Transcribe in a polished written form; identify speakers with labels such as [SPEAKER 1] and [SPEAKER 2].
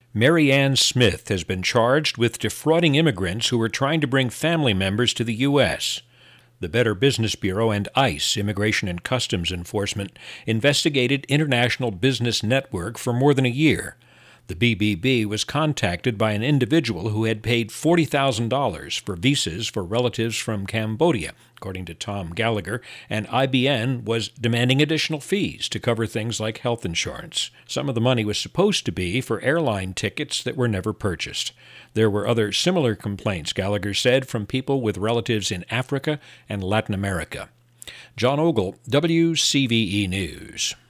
[SPEAKER 1] Mary Ann Smith has been charged with defrauding immigrants who were trying to bring family members to the U.S. The Better Business Bureau and ICE, Immigration and Customs Enforcement, investigated International Business Network for more than a year. The BBB was contacted by an individual who had paid $40,000 for visas for relatives from Cambodia, according to Tom Gallagher, and IBN was demanding additional fees to cover things like health insurance. Some of the money was supposed to be for airline tickets that were never purchased. There were other similar complaints, Gallagher said, from people with relatives in Africa and Latin America. John Ogle, WCVE News.